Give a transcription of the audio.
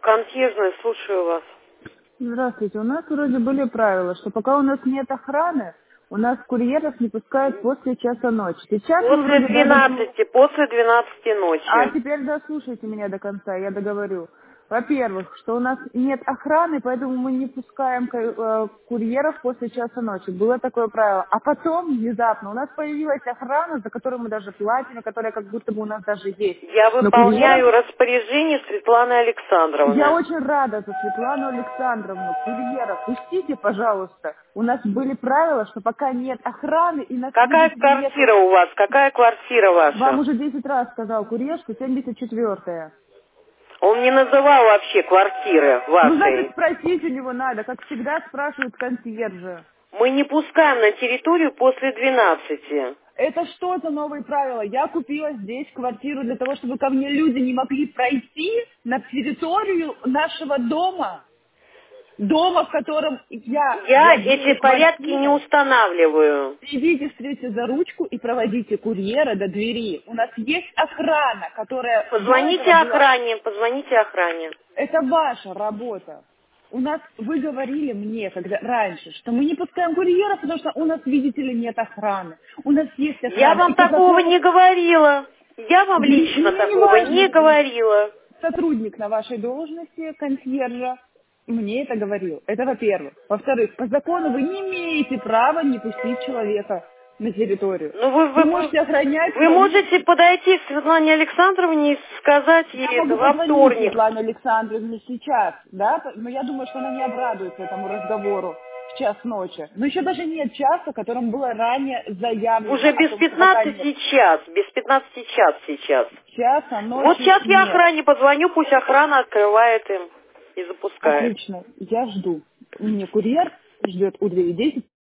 Консьержная, слушаю вас. Здравствуйте. У нас вроде были правила, что пока у нас нет охраны, у нас курьеров не пускают после часа ночи. Сейчас вы После вроде после 12 А ночи. теперь дослушайте меня до конца, я договорю. Во-первых, что у нас нет охраны, поэтому мы не пускаем курьеров после часа ночи. Было такое правило. А потом, внезапно, у нас появилась охрана, за которую мы даже платим, и которая как будто бы у нас даже есть. Я Но курьеров... выполняю распоряжение Светланы Я Александровны. очень рада за Светлану Александровну. Курьера, пустите, пожалуйста. У нас были правила, что пока нет охраны и нас, Какая видите ли, нету... квартира у вас? Какая квартира Вам ваша? уже 10 раз сказал курьер, что 74-я. Он не называл вообще квартиры Ну, значит, вашей. спросить у него надо, как всегда спрашивают консьержа. Мы не пускаем на территорию после 12. Это что за новые правила? Я купила здесь квартиру для того, чтобы ко мне люди не могли пройти на территорию нашего дома. Дома, в котором я Я эти владею порядки не квартирой. устанавливаю. Идите, встречайте за ручку и проводите курьера до двери. У нас есть охрана, которая до Позвоните этого была... охране, позвоните охране. Это ваша работа. У нас, вы говорили мне, когда раньше, что мы не пускаем курьеров, потому что у нас, видите ли, нет охраны. У нас есть Я охрана. И вам по такого закону, не говорила. Я вам лично мне не такого не важно, говорила. сотрудник на вашей должности, консьержа, мне это говорил. Это во-первых. Во-вторых, по закону вы не имеете права не пустить человека на территорию. Ну, Вы можете охранять вы свою... можете подойти к Светлане Александровне и сказать ей Я это могу во позвонить вторник. Светлане Александровне сейчас, да, но я думаю, что она не обрадуется этому разговору в час ночи. Но еще даже нет часа, которым было ранее заявлено Уже о без том, что пока нет 15 час, без 15 час сейчас. часа Вот ночи, сейчас я нет. охране позвоню, пусть охрана открывает им и запускает. Отлично, я жду. Мне курьер ждет у двери 10.